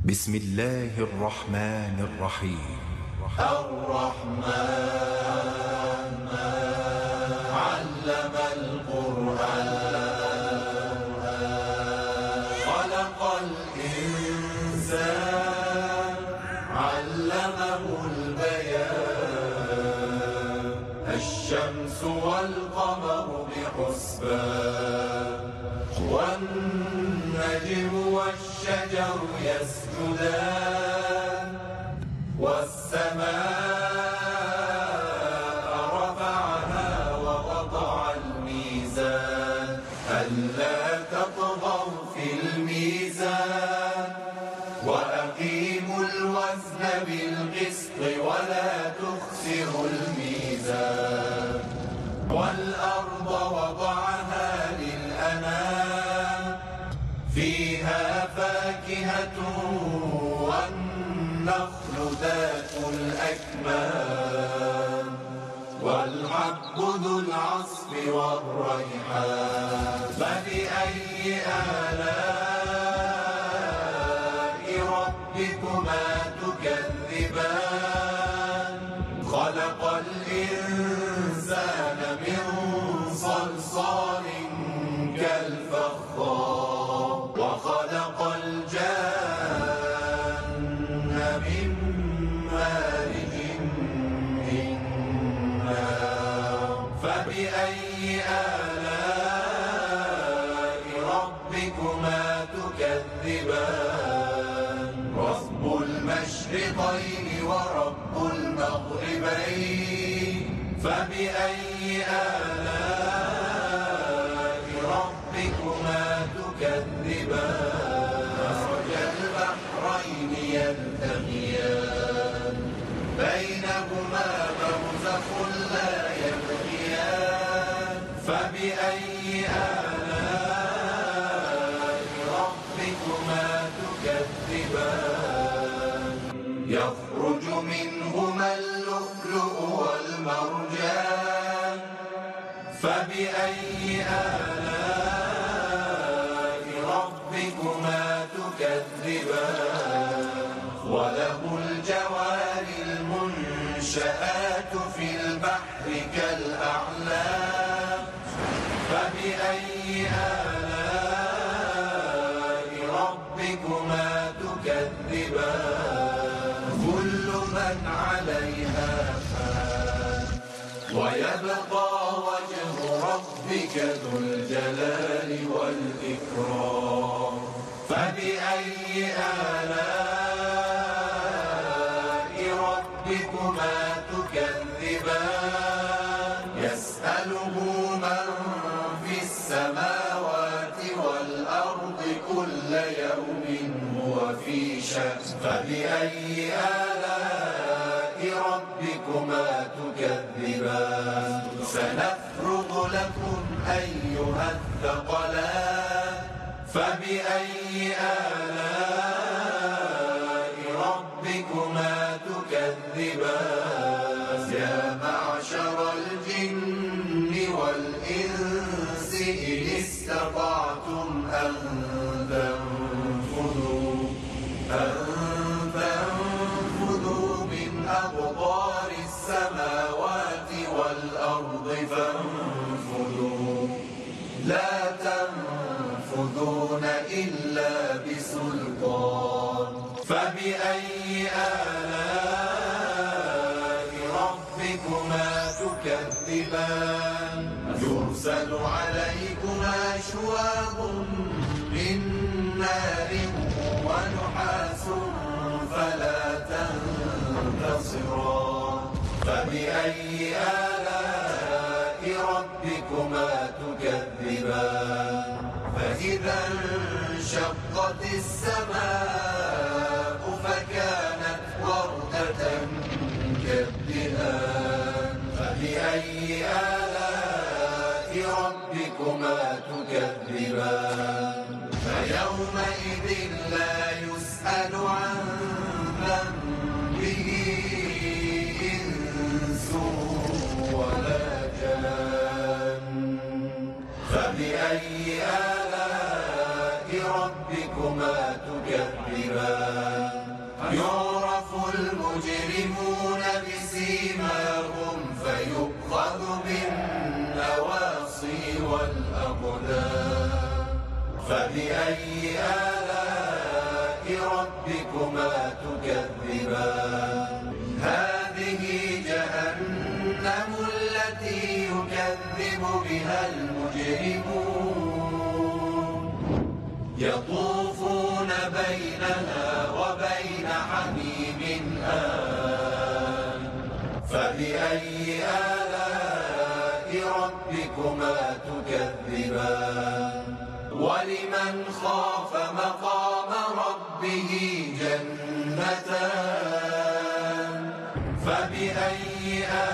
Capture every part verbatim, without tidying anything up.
بسم الله الرحمن الرحيم. الرحمن علم القرآن خلق الإنسان علمه البيان الشمس والقمر بحسبان والنجم والشجر يسجدان والسماء رفعها ووضع الميزان ألا تطغوا في الميزان وأقيموا الوزن بالقسط ولا تخسروا الميزان والأرض وضعها للأنام فيها فاكهة والنخل ذات الأكمام والحب ذو العصف والريحان فبأي آلاء ربكما تكذبان خلق الإنسان من صلصال كالفخار وخلق الجان من مارج من نار فبأي آلاء ربكما تكذبان رب المشرقين ورب المغربين فبأي آلاء ربكما تكذبان مرج البحرين يلتقيان بينهما برزخ لا يبغيان فبأي آلاء ربكما تكذبان يخرج منهما اللؤلؤ والمرجان فبأي آلاء ربكما تكذبان وله الجوار المنشآت في البحر كالأعلام فبأي آلاء ربكما تكذبان كل من عليها فان ويبقى وجه ربك ذو الجلال والإكرام فبأي آلاء ربكما تكذبان يسأله من في السماوات والأرض كل يوم هو في شأن فبأي آلاء ربكما تكذبان سنفرغ لكم أيها الثقلان فبأي آلاء ربكما تكذبان يا معشر الجن والإنس إن استطعتم أن تنفذوا أن تنفذوا من أقطار السماوات والأرض فانفذوا لا تنفذون إلا بسلطان فبأي آلاء ربكما تكذبان يرسل عليكما شواظ من نار ونحاس فلا تنتصران فبأي آلاء ربكما تكذبان فإذا انشقت السماء فكانت وردة كالدهان فبأي آلاء ربكما تكذبان فيومئذ لا يسأل عن ذنبه إنس ولا جان فبأي آلاء ربكما تكذبان فبأي آلاء ربكما تكذبان هذه جهنم التي يكذب بها المجرمون يطوفون بينها وبين حميم آن فبأي آلاء ربكما تكذبان ولمن خاف مقام ربه جنتان فبأي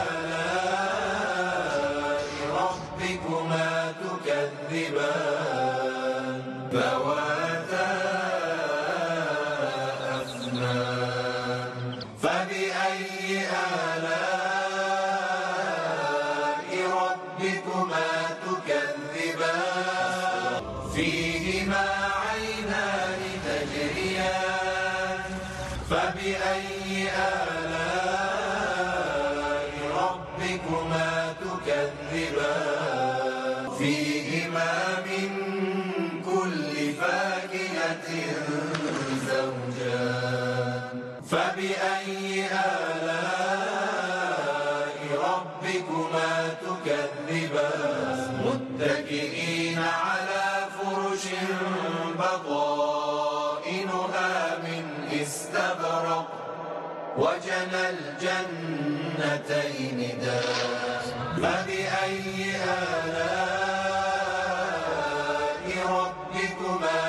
آلاء ربكما تكذبان ذواتا أفنان فبأي آلاء ربكما تكذبان فيهما عينان تجريان فبأي آلاء ربكما تكذبان فيهما من كل فاكهة زوجان فبأي آلاء ربكما تكذبان متكئين على فرش بطائنها من استبرق وجنى الجنتين دان فبأي آلاء ربكما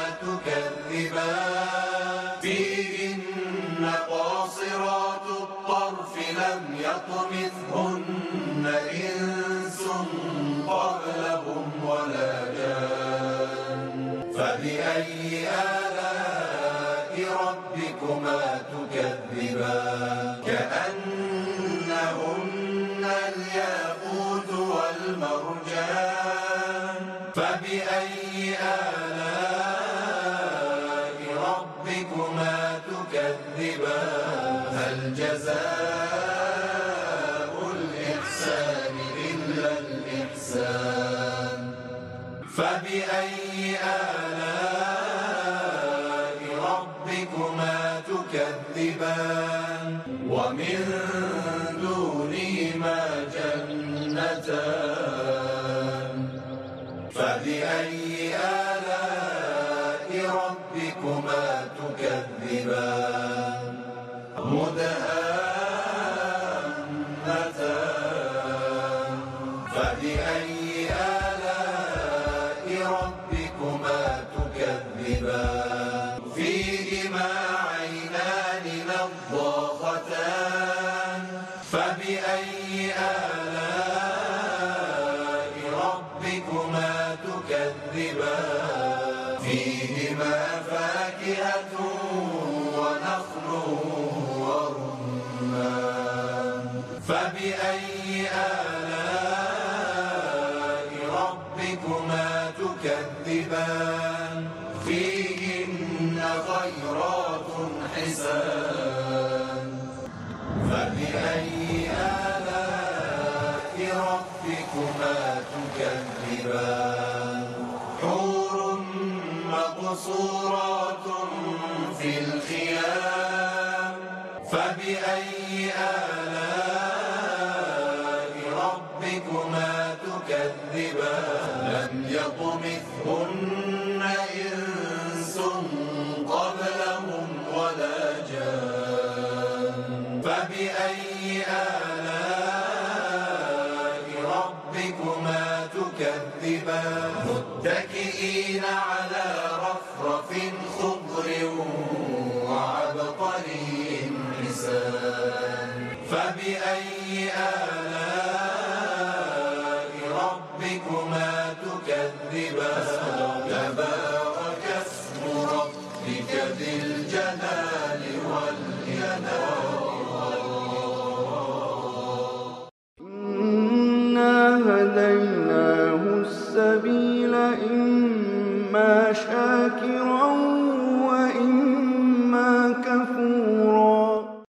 تكذبان فيهن قاصرات الطرف لم يطمثهن إنس قبلهم ولا جان فبأي آلاء ربكما تكذبان كأنهن الياقوت والمرجان فبأي آلاء ربكما تكذبان هل جزاء الإحسان إلا الإحسان فبأي آلاء ربكما تكذبان ومن دونهما جنتان فبأي آلاء ربكما تكذبان مدهامتان فبأي آلاء ربكما تكذبان فيهما عينان نضاختان فبأي آلاء ربكما تكذبان فيهما فاكهة ونخل ورمان فبأي آلاء ربكما تكذبان فيهن خيرات حسان فبأي آلاء ربكما تكذبان حور مقصورات في الخيام فبأي آلاء ربكما تكذبان لم يطمثهن إنس قبلهم ولا جان فبأي آلاء ربكما تكذبان متكئين على رفرف خضر وعبقري حسان فبأي آلاء ربكما تكذبان تبارك اسم ربك ذي الجلال والإكرام إنا هديناه السبيل إما شاكرا وإما كفورا